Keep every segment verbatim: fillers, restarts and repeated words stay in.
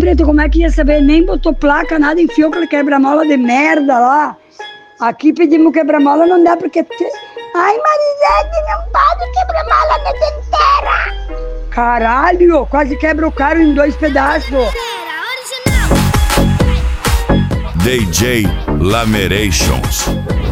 preto, como é que ia saber? Nem botou placa, nada, enfiou aquele quebra-mola de merda lá. Aqui pedimos quebra-mola, não dá porque... Te... Ai, Marisete, não pode quebra-mola na dentera. Caralho, quase quebra o carro em dois pedaços. D J Lamerations.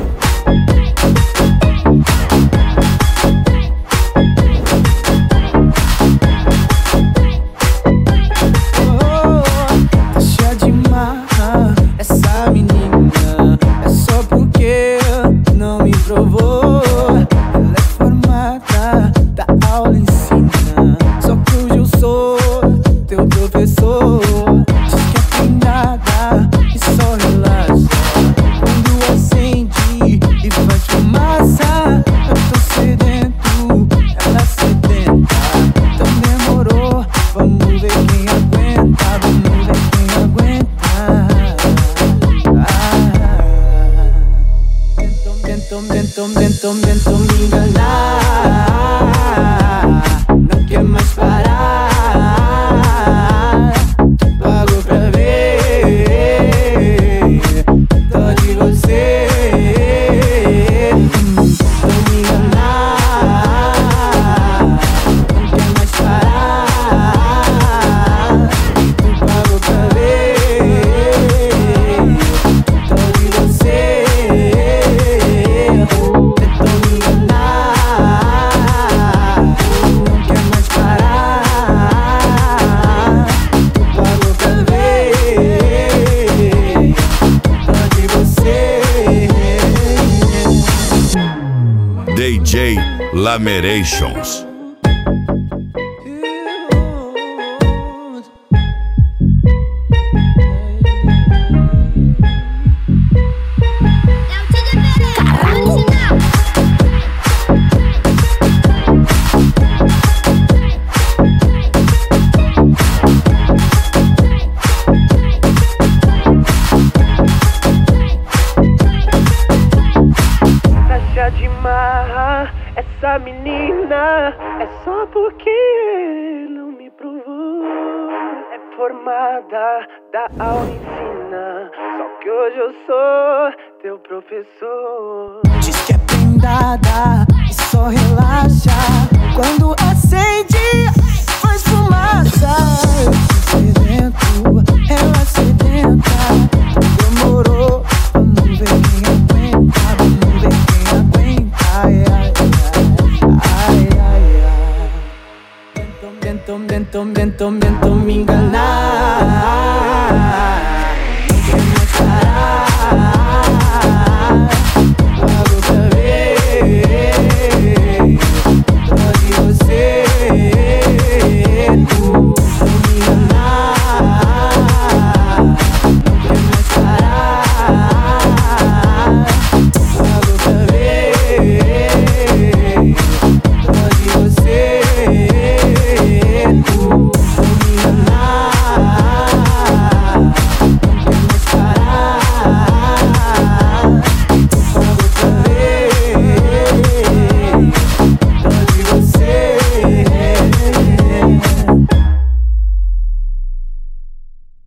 Tentam, tentam, tentam me enganar. Não quer mais parar. Pago pra ver. Dó de você. Tentam me enganar. Não quer mais parar. Pago pra ver. Dó de você. D J Lamerations. De marra, essa menina é só porque não me provou. É formada da aula ensina, só que hoje eu sou teu professor. Diz que é prendada e só relaxa quando acende, faz fumaça. Eu tô sedento, ela sedenta. Demorou, vamos ver quem aguenta, vamos ver quem aguenta. Ai, ai, ai, ai, ai, ai. Tentam, tentam, tentam, tentam me enganar.